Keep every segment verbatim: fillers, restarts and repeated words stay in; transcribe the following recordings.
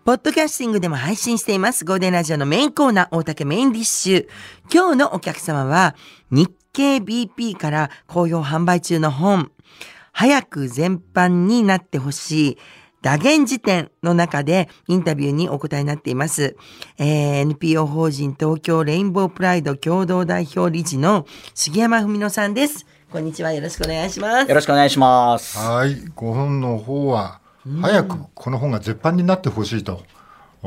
ポッドキャスティングでも配信しています。ゴールデンラジオのメインコーナー、大竹メインディッシュ。今日のお客様は、日経 ビーピー から好評販売中の本、早く全般になってほしい、打言辞典の中でインタビューにお答えになっています。えー、エヌピーオー 法人東京レインボープライド共同代表理事の杉山文乃さんです。こんにちは。よろしくお願いします。 よろしくお願いします。 はい、ご本の方は、早くこの本が絶版になってほしいと、うん、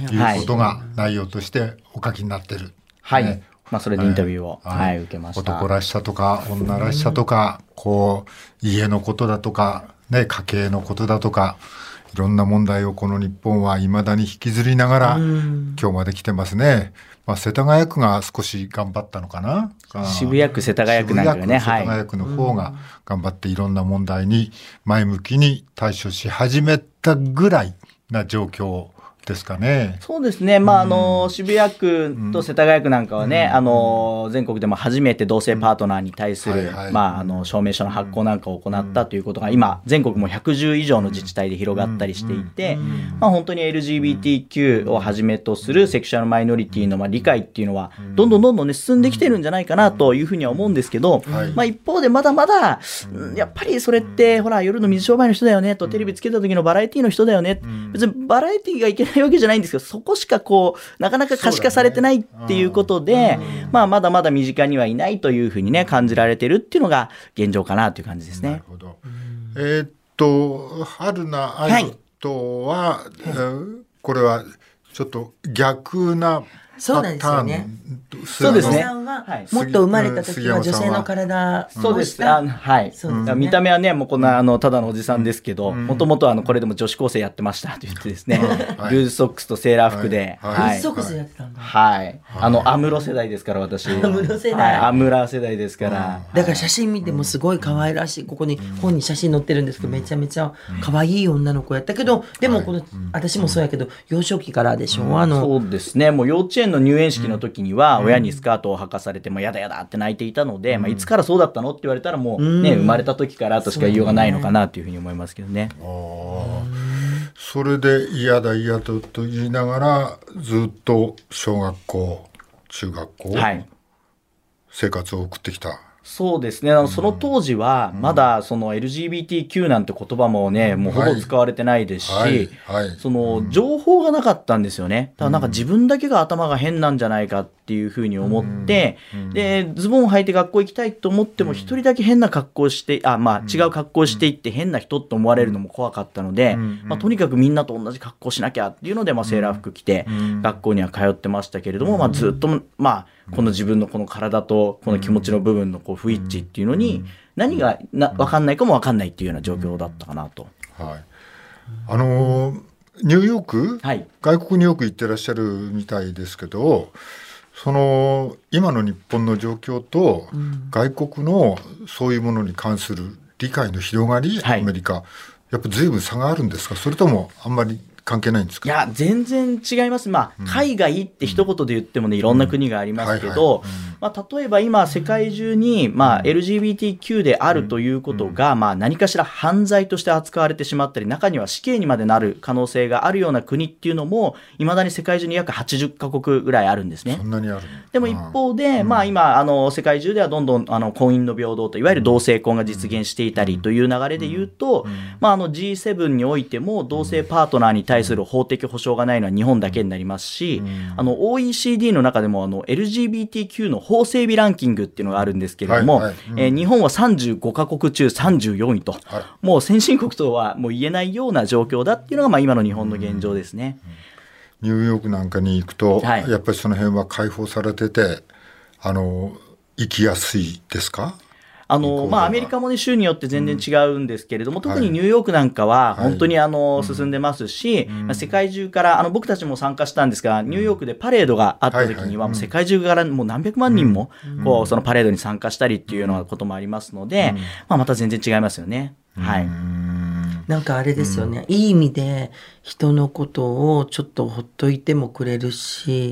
いうことが内容としてお書きになってる。 はい。ね、まあ、それでインタビューを、はいはい、受けました。 男らしさとか女らしさとか、こう家のことだとか、ね、家計のことだとか、いろんな問題をこの日本は未だに引きずりながら今日まで来てますね。まあ、世田谷区が少し頑張ったのかな。 渋谷区世田谷区なんかがね、 世田谷区の方が頑張っていろんな問題に前向きに対処し始めたぐらいな状況ですかね。 そうですね。まあ、あの、渋谷区と世田谷区なんかはね、あの、全国でも初めて同性パートナーに対する、まあ、あの、証明書の発行なんかを行ったということが、今、全国もひゃくじゅう以上の自治体で広がったりしていて、まあ、本当に エルジービーティーキュー をはじめとするセクシュアルマイノリティのまあ理解っていうのは、どんどんどんどんね、進んできてるんじゃないかなというふうには思うんですけど、まあ、一方でまだまだ、やっぱりそれって、ほら、夜の水商売の人だよね、と、テレビつけた時のバラエティの人だよね、別にバラエティがいけないわけじゃないんですけど、そこしかこうなかなか可視化されてないっていうことで、ね、まあまだまだ身近にはいないというふうにね感じられてるっていうのが現状かなという感じですね。なるほど。 えー、っと春菜愛斗は、はい、えー、これはちょっと逆なそうなんですよね。 そうですね。 もっと生まれた時は女性の体、 そうです。あのはい。見た目はねもうこんなあのただのおじさんですけど、もともとあのこれでも女子高生やってましたと言ってですね、ルーズソックスとセーラー服で、 ルーズソックスやってたんだ。 はい。あのアムロ世代ですから私。 アムロ世代。 アムラ世代ですから。 だから写真見てもすごい可愛らしい。ここに本に写真載ってるんですけど、めちゃめちゃ可愛い女の子やったけど、でもこの私もそうやけど幼少期からでしょ。あのそうですね。もう幼稚園の入園式の時には親にスカートを履かされてもやだやだって泣いていたので、まあいつからそうだったのって言われたらもうね生まれた時からとしか言いようがないのかなというふうに思いますけどね。 あ、それで嫌だ嫌だと言いながらずっと小学校中学校、はい、生活を送ってきた。 そうですね。あのその当時はまだその エルジービーティーキュー なんて言葉もね、もうほぼ使われてないですし、はいはいはい、その情報がなかったんですよね。だからなんか自分だけが頭が変なんじゃないかっていうふうに思って、でズボンを履いて学校行きたいと思っても一人だけ変な格好して、あ、まあ違う格好していって変な人と思われるのも怖かったので、まあ、とにかくみんなと同じ格好しなきゃっていうので、まあセーラー服着て学校には通ってましたけれども、まあずっとまあこの自分のこの体とこの気持ちの部分のこう不一致っていうのに何がな分かんないかも分かんないっていうような状況だったかなと。 はい、あのニューヨーク、はい、外国によく行ってらっしゃるみたいですけど、その今の日本の状況と外国のそういうものに関する理解の広がり、はい、アメリカやっぱ随分差があるんですか、それともあんまり関係ないんですか。 いや全然違います。まあ、うん、海外って一言で言ってもねいろんな国がありますけど、まあ、例えば今世界中に、まあ、エルジービーティーキュー であるということが、まあ、何かしら犯罪として扱われてしまったり、中には死刑にまでなる可能性があるような国っていうのもいまだに世界中に約はちじゅっかこくぐらいあるんですね。 そんなにある。 でも一方で、まあ、今あの世界中ではどんどんあの婚姻の平等といわゆる同性婚が実現していたりという流れで言うと、まあ、あの ジーセブン においても同性パートナーに対する法的保障がないのは日本だけになりますし、あの オーイーシーディー の中でもあの エルジービーティーキュー の法整備ランキングっていうのがあるんですけれども、はいはい、うん、えー、日本はさんじゅうごかこく中さんじゅうよんいと、もう先進国とはもう言えないような状況だっていうのがまあ今の日本の現状ですね。 ニューヨークなんかに行くと、はい、やっぱりその辺は開放されてて、あの行きやすいですか。 あのまあ、アメリカも、ね、州によって全然違うんですけれども、うん、特にニューヨークなんかは本当にあの、はい、進んでますし、うん、世界中からあの僕たちも参加したんですが、ニューヨークでパレードがあった時にはもう世界中からもう何百万人もこうそのパレードに参加したりっていうようなこともありますので、うん、まあ、また全然違いますよね。はい、 なんかあれですよね、うん、いい意味で人のことをちょっとほっといてもくれるし、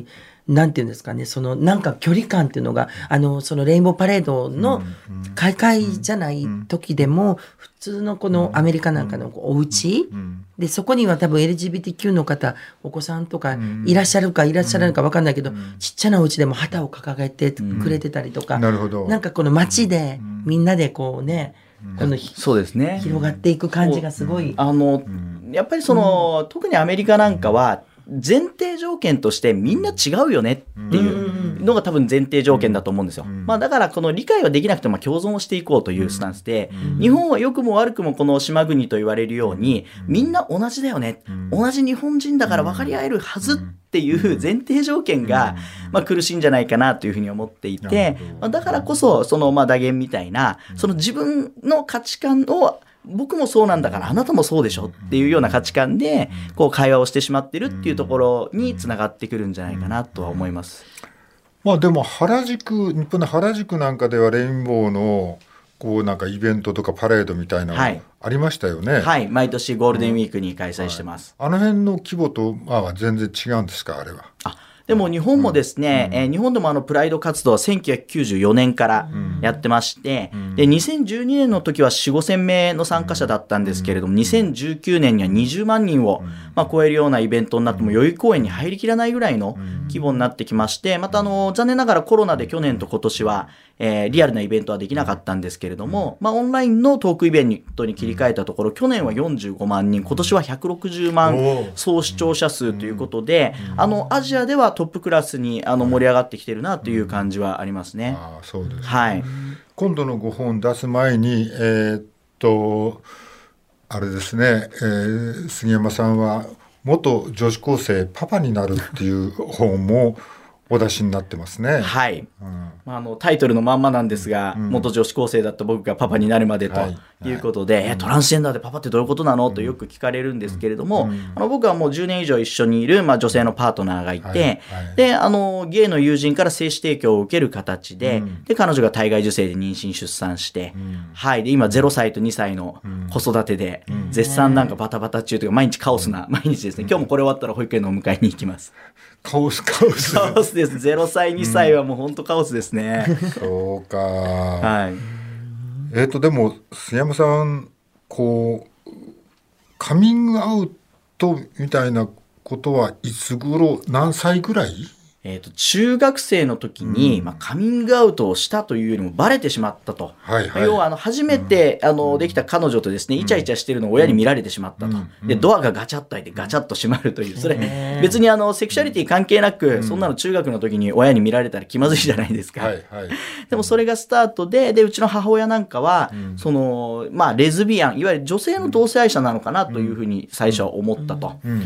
なんていうんですかね、そのなんか距離感っていうのが、あのそのレインボーパレードの開会じゃない時でも、普通のこのアメリカなんかのお家で、そこには多分 エルジービーティーキュー の方、お子さんとかいらっしゃるかいらっしゃらないか分かんないけど、ちっちゃなお家でも旗を掲げてくれてたりとか、 なるほど。 なんかこの街でみんなでこうね、このそうですね、 広がっていく感じがすごい。 あのやっぱりその、特にアメリカなんかは前提条件としてみんな違うよねっていうのが多分前提条件だと思うんですよ。まあだからこの理解はできなくても共存をしていこうというスタンスで、日本は良くも悪くもこの島国と言われるようにみんな同じだよね、同じ日本人だから分かり合えるはずっていう前提条件がまあ苦しいんじゃないかなというふうに思っていて、だからこそそのまあ打言みたいなその自分の価値観を僕もそうなんだからあなたもそうでしょっていうような価値観でこう会話をしてしまってるっていうところにつながってくるんじゃないかなとは思います。 まあでも原宿、日本の原宿なんかではレインボーのこうなんかイベントとかパレードみたいなのがありましたよね。 はい、はい、毎年ゴールデンウィークに開催してます。 はい、あの辺の規模とは全然違うんですか、あれは。 あでも日本もですね、うんえー、日本でもあのプライド活動はせんきゅうひゃくきゅうじゅうよねんからやってまして、うん、でにせんじゅうにねんの時は よん、ごせんめいの参加者だったんですけれども、にせんじゅうきゅうねんにはにじゅうまんにんを、まあ、超えるようなイベントになっても代々木公園に入りきらないぐらいの規模になってきまして、またあの残念ながらコロナで去年と今年は、えー、リアルなイベントはできなかったんですけれども、まあ、オンラインのトークイベントに切り替えたところ、去年はよんじゅうごまんにん、今年はひゃくろくじゅうまん総視聴者数ということで、あのアジアではトップクラスにあの盛り上がってきてるなという感じはありますね。 ああ、そうですね。 はい、 今度のご本出す前に、えー、っとあれですね、えー、杉山さんは元女子高生パパになるっていう本もお出しになってますね。 はい、うんまあ、あのタイトルのまんまなんですが、うん、元女子高生だった僕がパパになるまでということで、はいはい、えトランスジェンダーでパパってどういうことなの、うん、とよく聞かれるんですけれども、うん、あの僕はもうじゅうねん以上一緒にいる、まあ、女性のパートナーがいて、はいはい、であのゲイの友人から精子提供を受ける形で、うん、で彼女が体外受精で妊娠出産して、うんはい、で今ゼロさいとにさいの子育てで、うん、絶賛なんかバタバタ中というか毎日カオスな毎日ですね。今日もこれ終わったら保育園のお迎えに行きます。 カオスカオスカオスです。ゼロさいにさいはもう本当カオスですね。 うん、そうか。 はい。 えっとでも杉山さんこうカミングアウトみたいなことはいつ頃何歳ぐらい？ えー、と中学生の時に、うんまあ、カミングアウトをしたというよりもバレてしまったと、はいはい、要はあの初めて、うん、あのできた彼女とですね、うん、イチャイチャしてるのを親に見られてしまったと、うん、でドアがガチャッと開いてガチャッと閉まるという、それ別にあのセクシャリティ関係なく、うん、そんなの中学の時に親に見られたら気まずいじゃないですか、はいはい、でもそれがスタートで、でうちの母親なんかは、うん、そのまあ、レズビアンいわゆる女性の同性愛者なのかなというふうに最初は思ったと、うんうん、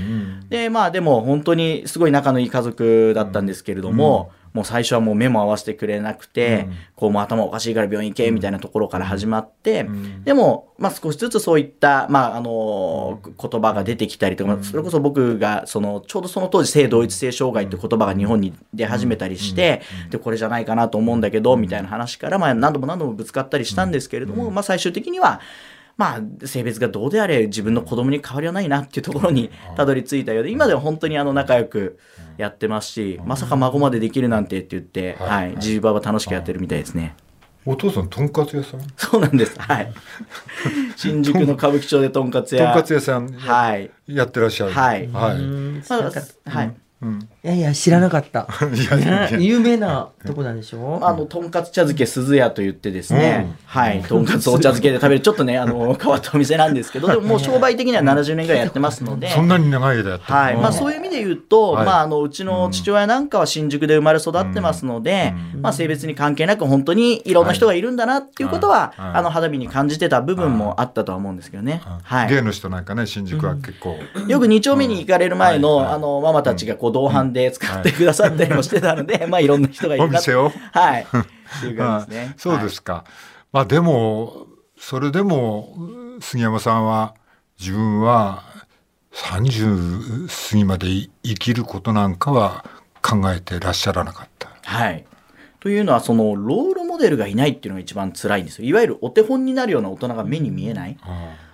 でまあでも本当にすごい仲のいい家族だったんですけれども、うんもう最初はもう目も合わせてくれなくて、うん、こうもう頭おかしいから病院行けみたいなところから始まって、うん、でも、まあ、少しずつそういった、まああのー、言葉が出てきたりとか、うん、それこそ僕がそのちょうどその当時性同一性障害って言葉が日本に出始めたりして、うん、でこれじゃないかなと思うんだけどみたいな話から、まあ、何度も何度もぶつかったりしたんですけれども、まあ、最終的にはまあ、性別がどうであれ自分の子供に変わりはないなっていうところにたどり着いたようで、今では本当にあの仲良くやってますし、まさか孫までできるなんてって言って、はい、ジジババ楽しくやってるみたいですね。 お父さんとんかつ屋さん？ そうなんです。はい。新宿の歌舞伎町でとんかつ屋。 とんかつ屋さんやってらっしゃる。 はい。 はい。 まだはい。 うん、いやいや知らなかったいやいやいや有名なとこなんでしょ。 あのとんかつ茶漬け鈴屋と言ってですね、うん、はいとんかつお茶漬けで食べるちょっとねあの変わったお店なんですけど、でももう商売的にはななじゅうねんぐらいやってますので、 そんなに長い間やってる、 はいまあ、そういう意味で言うと、はいまあ、あのうちの父親なんかは新宿で生まれ育ってますので、うんまあ、性別に関係なく本当にいろんな人がいるんだなっていうことは、はい、あの肌身に感じてた部分もあったとは思うんですけどね、 はい、芸の人なんかね新宿は結構、 うん、よくに丁目に行かれる前の、うん、あのママたちがこう同伴で使って、うんってくださったりもしてたので、はい、まあいろんな人がいるなお店をはいっていう感じですね。 そうですか、はい、まあでもそれでも杉山さんは自分はさんじゅう過ぎまで生きることなんかは考えてらっしゃらなかった。 はいというのはそのロールモデルがいないっていうのが一番辛いんですよ。いわゆるお手本になるような大人が目に見えない。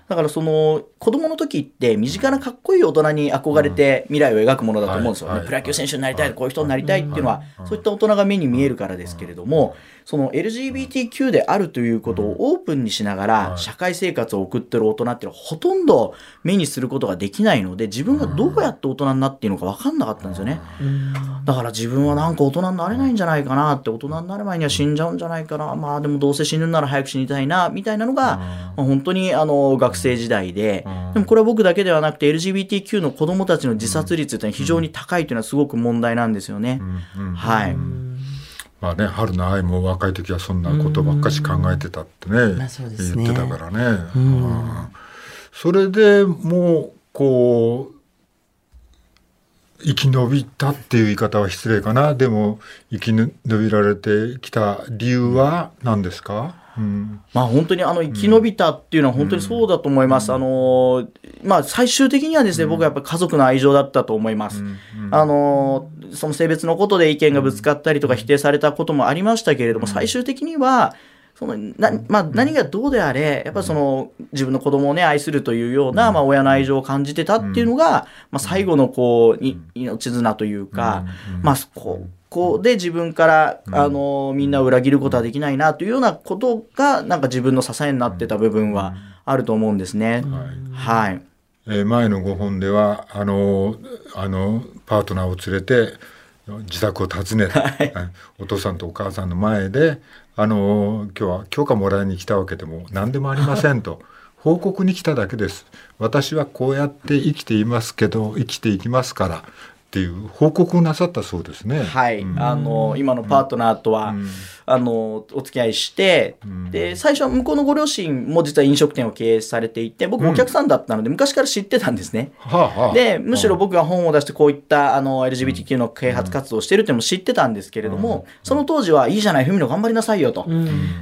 だからその子供の時って身近なかっこいい大人に憧れて未来を描くものだと思うんですよね、はいはい、プロ野球選手になりたい、はい、こういう人になりたいっていうのは、はい、そういった大人が目に見えるからですけれども、その エルジービーティーキュー であるということをオープンにしながら社会生活を送ってる大人っていうのはほとんど目にすることができないので、自分がどうやって大人になっているのか分かんなかったんですよね。だから自分はなんか大人になれないんじゃないかなって、大人になる前には死んじゃうんじゃないかな、まあでもどうせ死ぬなら早く死にたいなみたいなのが、まあ、本当にあの学生時代で、でもこれは僕だけではなくて エルジービーティーキュー の子どもたちの自殺率というのは非常に高いというのはすごく問題なんですよね。はい。 まあね、春の愛も若い時はそんなことばっかし考えてたってね、まあそうですね、言ってたからね。うん、それでもうこう生き延びたっていう言い方は失礼かな。でも生き延びられてきた理由は何ですか？うん、 まあ本当にあの生き延びたっていうのは本当にそうだと思います。うん、あのまあ最終的にはですね、うん、僕はやっぱり家族の愛情だったと思います。うん、あのその性別のことで意見がぶつかったりとか否定されたこともありましたけれども、最終的にはそのな、まあ、何がどうであれやっぱりその自分の子供をね愛するというような、まあ、親の愛情を感じてたっていうのが、まあ、最後のこう命綱というか、まあこうこうで自分からあのみんなを裏切ることはできないなというようなことがなんか自分の支えになってた部分はあると思うんですね。はい。 えー、前のごほんではあのあのパートナーを連れて自宅を訪ねて、はい、お父さんとお母さんの前であの今日は許可もらいに来たわけでも何でもありませんと報告に来ただけです。私はこうやって生きていますけど生きていきますからっていう報告をなさったそうですね。 はい、うん、あの今のパートナーとは、うん、あのお付き合いして、うん、で最初は向こうのご両親も実は飲食店を経営されていて、僕もお客さんだったので、うん、昔から知ってたんですね。はあ、でむしろ僕が本を出してこういったあの エルジービーティーキュー の啓発活動をしているっていうのも知ってたんですけれども、うん、その当時はいいじゃない文野頑張りなさいよと、うん、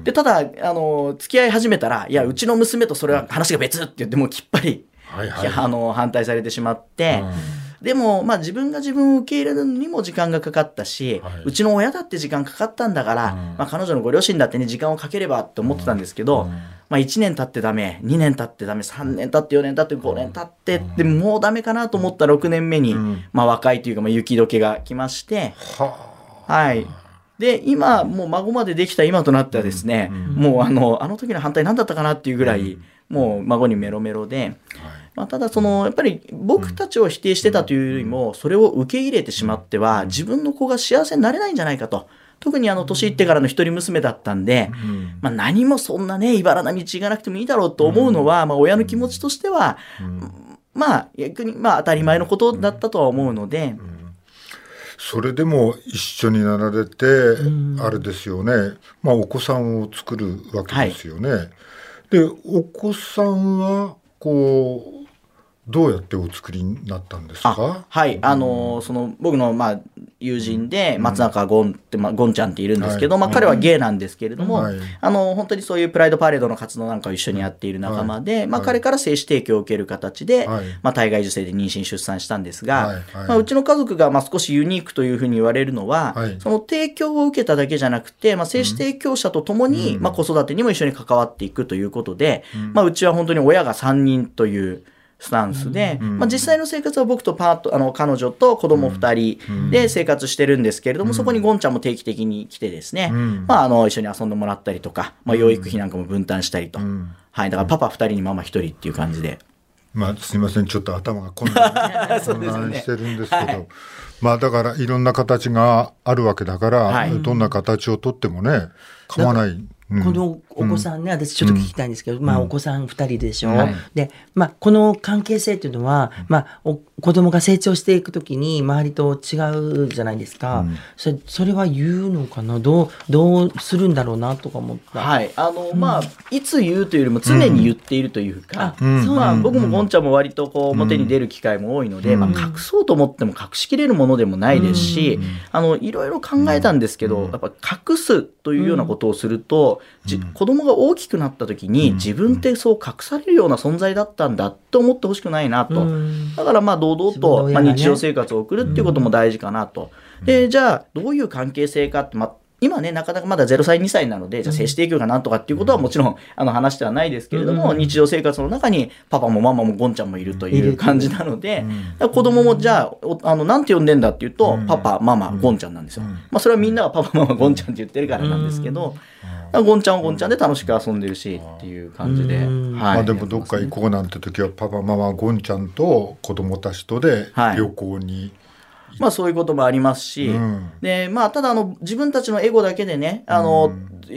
でただあの付き合い始めたらいやうちの娘とそれは話が別って言ってもうきっぱり、はいはい、あの反対されてしまって、うんでも、まあ、自分が自分を受け入れるのにも時間がかかったし、はい、うちの親だって時間かかったんだから、うんまあ、彼女のご両親だってね時間をかければって思ってたんですけど、うんまあ、いちねん経ってダメにねん経ってダメさんねん経ってよねん経ってごねん経って、うん、でもうダメかなと思ったろくねんめに、うんまあ、若いというか、まあ、雪解けが来まして、うん、はいで今もう孫までできた今となってはですね、うん、もうあのあの時の反対何だったかなっていうぐらい、うん、もう孫にメロメロで、はいまあ、ただそのやっぱり僕たちを否定してたというよりもそれを受け入れてしまっては自分の子が幸せになれないんじゃないかと。特にあの年いってからの一人娘だったんで、まあ、何もそんなね茨な道行かなくてもいいだろうと思うのは、まあ、親の気持ちとしてはまあ逆にまあ当たり前のことだったとは思うので、 それでも一緒になられてあれですよね、まあ、お子さんを作るわけですよね、はい、でお子さんはこうどうやってお作りになったんですか？ はい、あのー、その僕のまあ友人で松中ゴンって、まあ、ゴンちゃんっているんですけど、はいまあ、彼はゲイなんですけれども、はい、あの本当にそういうプライドパレードの活動なんかを一緒にやっている仲間で、はいまあ、彼から精子提供を受ける形で、はいまあ、体外受精で妊娠出産したんですが、はいはいまあ、うちの家族がまあ少しユニークというふうに言われるのは、はい、その提供を受けただけじゃなくて、まあ、精子提供者とともに、うんまあ、子育てにも一緒に関わっていくということで、うんまあ、うちは本当に親がさんにんというスタンスで、うんまあ、実際の生活は僕とパートあの彼女と子供ふたりで生活してるんですけれども、うん、そこにゴンちゃんも定期的に来てですね、うんまあ、あの一緒に遊んでもらったりとか、まあ、養育費なんかも分担したりと、うんはい、だからパパふたりにママひとりっていう感じで、 まあ、すいませんちょっと頭が混乱してるんですけど、はい、まあだからいろんな形があるわけだから、はい、どんな形をとってもね構わない。 このお子さんね、うん、私ちょっと聞きたいんですけど、うん、まあお子さんふたりでしょ、うんはい、で、まあ、この関係性っていうのは、まあ、お子供が成長していくときに周りと違うじゃないですか、うん、それ、それは言うのかな、どう、どうするんだろうなとか思った。 はい、あの、うん、まあいつ言うというよりも常に言っているというか、うん、まあ、僕もゴンちゃんも割とこう表に出る機会も多いので、うんまあ、隠そうと思っても隠しきれるものでもないですし、うん、あのいろいろ考えたんですけど、やっぱ隠すというようなことをすると、うん、子供が大きくなった時に自分ってそう隠されるような存在だったんだって思ってほしくないなと、うん、だからまあ堂々とまあ日常生活を送るっていうことも大事かなと、うん、でじゃあどういう関係性かって、ま今ね、なかなかまだゼロさい、にさいなので、じゃあ精子提供がなんとかっていうことはもちろん、あの話ではないですけれども、うん、日常生活の中にパパもママもゴンちゃんもいるという感じなので、うん、子供もじゃあ、あの、なんて呼んでんだっていうと、うん、パパ、ママ、ゴンちゃんなんですよ。うん、まあ、それはみんながパパ、ママ、ゴンちゃんって言ってるからなんですけど、うん、ゴンちゃんはゴンちゃんで楽しく遊んでるしっていう感じで、はい。 まあ、でもどっか行こうなんて時は、パパ、ママ、ゴンちゃんと子供たちとで旅行に、はい、 まあそういうこともありますし、うん、で、まあただあの自分たちのエゴだけでね、あの、うん、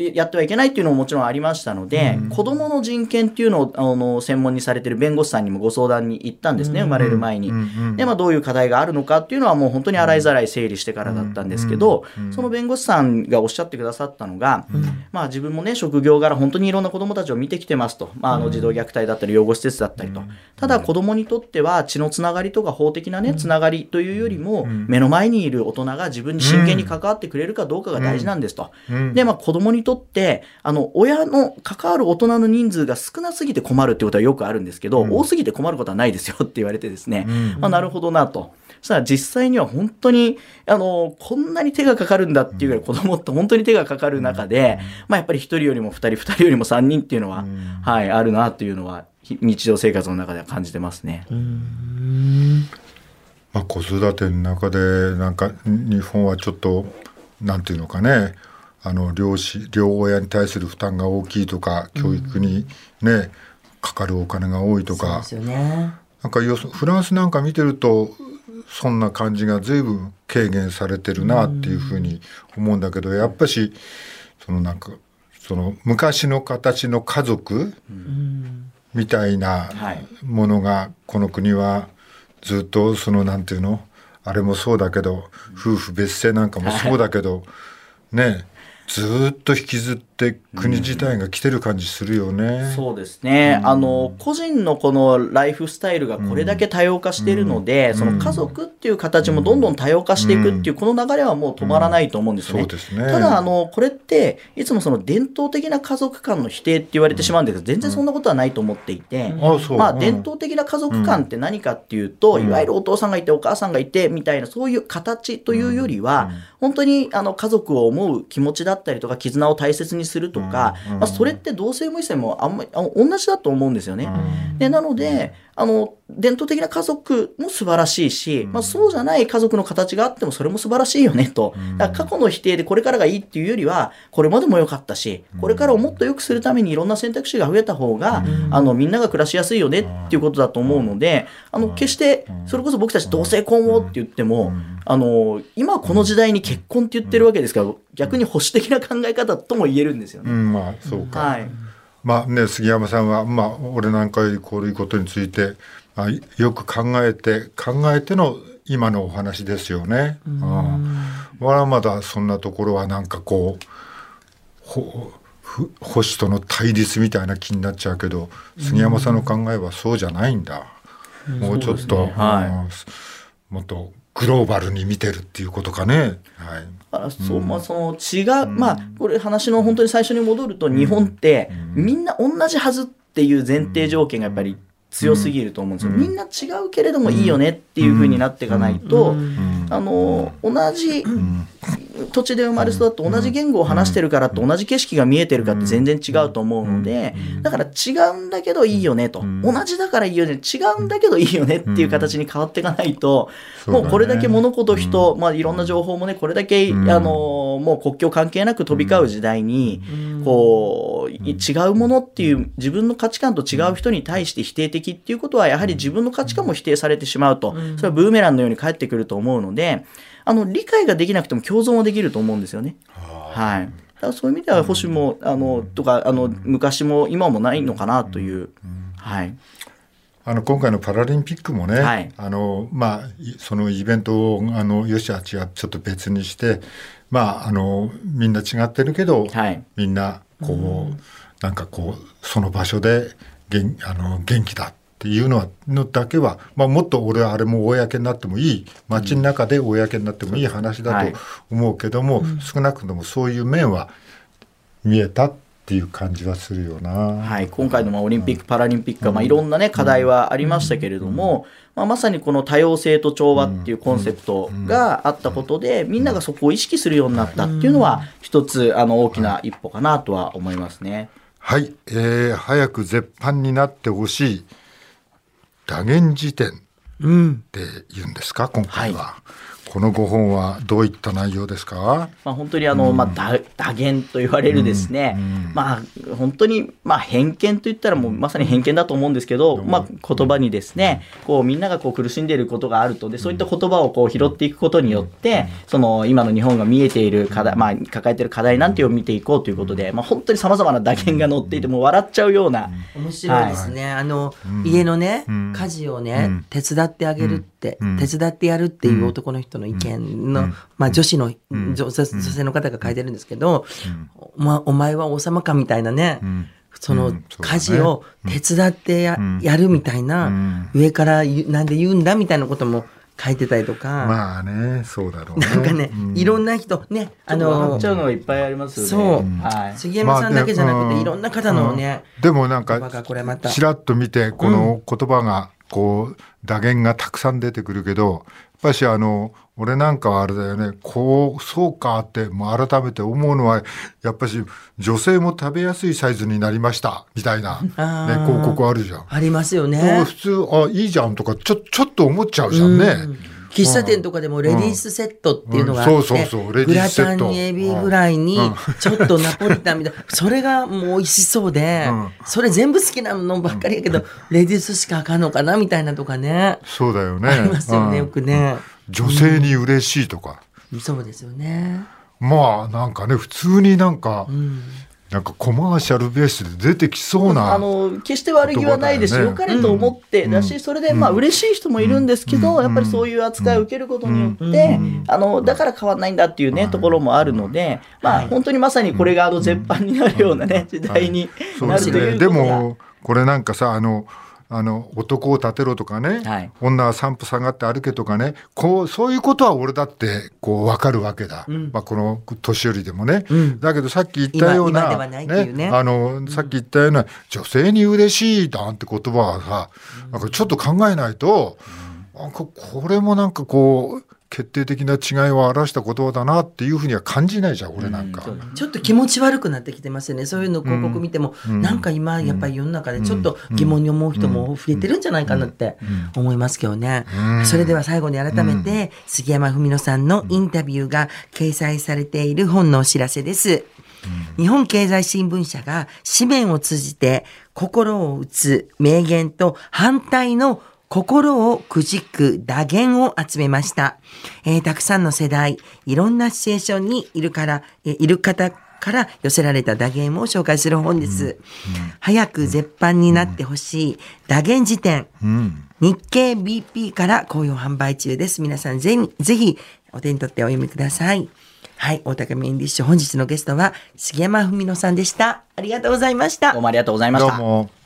やってはいけないっていうのももちろんありましたので、うん、子供の人権っていうのをあの専門にされてる弁護士さんにもご相談に行ったんですね、生まれる前に。で、まあどういう課題があるのかっていうのはもう本当に洗いざらい整理してからだったんですけど、その弁護士さんがおっしゃってくださったのが、うん、まあ自分もね、職業柄本当にいろんな子供たちを見てきてますと。まああの児童虐待だったり養護施設だったりと。ただ子供にとっては血のつながりとか法的なね、つながりというよりも、目の前にいる大人が自分に真剣に関わってくれるかどうかが大事なんですと。うん、で、まあ子供にとって、あの、親の関わる大人の人数が少なすぎて困るってことはよくあるんですけど、うん、多すぎて困ることはないですよって言われてですね、うん、まあなるほどなと。そしたら実際には本当に、あの、こんなに手がかかるんだっていうぐらい子供って本当に手がかかる中で、まあやっぱり一人よりも二人、二人よりも三人っていうのは、うん、はい、あるなっていうのは、日常生活の中では感じてますね。うーん、 まあ、子育ての中でなんか日本はちょっとなんていうのかね、あの両親両親に対する負担が大きいとか、教育にね、うん、かかるお金が多いとか、 そうですよね、 なんかフランスなんか見てるとそんな感じが随分軽減されてるなっていうふうに思うんだけど、やっぱしそのなんかその昔の形の家族みたいなものがこの国はずっとそのなんていうの、あれもそうだけど、夫婦別姓なんかもそうだけど、ね、ずっと引きずって国自体が来てる感じするよね。 うん、そうですね、うん、あの個人のこのライフスタイルがこれだけ多様化しているので、うん、その家族っていう形もどんどん多様化していくっていうこの流れはもう止まらないと思うんですよね。 うん、そうですね。 ただあのこれっていつもその伝統的な家族観の否定って言われてしまうんですけど、全然そんなことはないと思っていて、うん、まあ伝統的な家族観って何かっていうと、うん、いわゆるお父さんがいてお母さんがいてみたいなそういう形というよりは、うん、本当にあの家族を思う気持ちだったりとか絆を大切にするとか、うん、まあ、それって同性も異性もあんまりあの同じだと思うんですよね。うん、でなのであの伝統的な家族も素晴らしいし、うん、まあ、そうじゃない家族の形があってもそれも素晴らしいよねと。だから過去の否定でこれからがいいっていうよりはこれまでも良かったし、これからをもっと良くするためにいろんな選択肢が増えた方が、うん、あのみんなが暮らしやすいよねっていうことだと思うので、あの決してそれこそ僕たち同性婚をって言っても、あの今この時代に結婚って言ってるわけですから、逆に保守的な考え方とも言えるんですよね。 うん、まあそうか。 はい、 まあね、杉山さんは、まあ、俺なんかよりこういうことについて、まあ、よく考えて考えての今のお話ですよね。うん、ああ、まだそんなところはなんかこうほ保守との対立みたいな気になっちゃうけど、杉山さんの考えはそうじゃないんだ。うん、もうちょっと、ね、はい、もっとグローバルに見てるっていうことかね。はい、 あそう、まあ、その違う、うん、まあこれ話の本当に最初に戻ると、日本ってみんな同じはずっていう前提条件がやっぱり強すぎると思うんですよ。みんな違うけれどもいいよねっていう風になっていかないと、あの同じ土地で生まれ育って同じ言語を話してるからって同じ景色が見えてるかって全然違うと思うので、だから違うんだけどいいよねと、同じだからいいよね、違うんだけどいいよねっていう形に変わっていかないと、もうこれだけ物事人、まあいろんな情報もね、これだけあのもう国境関係なく飛び交う時代に、こう違うものっていう自分の価値観と違う人に対して否定的っていうことは、やはり自分の価値観も否定されてしまうと、それはブーメランのように返ってくると思うので、あの理解ができなくても共存はできると思うんですよね。はい。だからそういう意味では保守もあのとかあの昔も今もないのかなという。はい。 あの今回のパラリンピックもね、はい、あのまあそのイベントをあのよしあちはちょっと別にして、まああのみんな違ってるけど、はい、みんなこう、うん、なんかこうその場所で元あの元気だっていうのはのだけは、まあ、もっと俺はあれも公になってもいい、街の中で公になってもいい話だと思うけども、うん、少なくともそういう面は見えたっっていう感じはするよな。 はい、今回のまあオリンピック・パラリンピックはまあいろんな、ね、課題はありましたけれども、まあ、まさにこの多様性と調和っていうコンセプトがあったことで、みんながそこを意識するようになったっていうのは一つあの大きな一歩かなとは思いますね。 はい、えー、早く絶版になってほしい打言辞典って言うんですか、今回は。はい、このご本はどういった内容ですか？ まあ、本当にあの、うんまあ、打言と言われるですね、うんうんまあ、本当に、まあ、偏見といったらもうまさに偏見だと思うんですけど、うんまあ、言葉にですねこうみんながこう苦しんでいることがあるとでそういった言葉をこう拾っていくことによってその今の日本が見えている課題、まあ、抱えている課題なんていうのを見ていこうということで、まあ、本当にさまざまな打言が載っていてもう笑っちゃうような。 面白いですね、はい、あの、うん、家のね家事をね、うん、手伝ってあげるって、うん、手伝ってやるっていう男の人の意見の、うんまあ、女子の、うん、女, 女性の方が書いてるんですけど、うんまあ、お前は王様かみたいなね、うん、その家事を手伝って や,、うん、やるみたいな、うん、上からなんで言うんだみたいなことも書いてたりとか。 まあねそうだろうね。 なんかね、うん、いろんな人ねあの笑っちゃうのがいっぱいありますよね。 そう、うんはい、杉山さんだけじゃなくて、まあね、いろんな方のね、 うん、でもなんかちらっと見てこの言葉がこう打言がたくさん出てくるけどやっぱしあの俺なんかはあれだよねこうそうかってもう改めて思うのはやっぱし女性も食べやすいサイズになりましたみたいな、ね、広告あるじゃん。 ありますよね。 普通あいいじゃんとかちょ、ちょっと思っちゃうじゃんね。うん喫茶店とかでもレディースセットっていうのがあって、グラタンにエビフライにちょっとナポリタンみたいな、それがもう美味しそうで、それ全部好きなのばっかりやけど、レディースしかあかんのかなみたいなとかね。 そうだよね。 ありますよね、よくね。 女性に嬉しいとか。 そうですよね。 まあなんかね、普通になんか、なんかコマーシャルベースで出てきそうな、 あの決して悪気はないですよ、良かれと思ってだし、それでまあ嬉しい人もいるんですけど、やっぱりそういう扱いを受けることによって、あのだから変わんないんだっていうねところもあるので、まあ本当にまさにこれがあの絶版になるようなね時代になるということが。 でもこれなんかさあのあの男を立てろとかね、はい、女は三歩下がって歩けとかねこうそういうことは俺だってこう分かるわけだ、うんまあ、この年寄りでもね、うん、だけどさっき言ったような、ねね、あの、うん、さっき言ったような女性に嬉しいなんて言葉はさ、うん、なんかちょっと考えないと、うん、なんかこれもなんかこう決定的な違いを表した言葉だなっていうふうには感じないじゃん俺なんか、 うん、ちょっと気持ち悪くなってきてますよね。そういうの広告見ても、うん、なんか今やっぱり世の中でちょっと疑問に思う人も増えてるんじゃないかなって思いますけどね、うん、それでは最後に改めて杉山文乃さんのインタビューが掲載されている本のお知らせです。うん、日本経済新聞社が紙面を通じて心を打つ名言と反対の心をくじく打言を集めました。えー、たくさんの世代、いろんなシチュエーションにいるから、えー、いる方から寄せられた打言を紹介する本です。うんうん、早く絶版になってほしい打言辞典、うん、日経 ビーピー から好評販売中です。皆さんぜひ、ぜひお手に取ってお読みください。はい、大竹メインディッシュ本日のゲストは杉山文乃さんでした。ありがとうございました。 どうもありがとうございました。 どうも。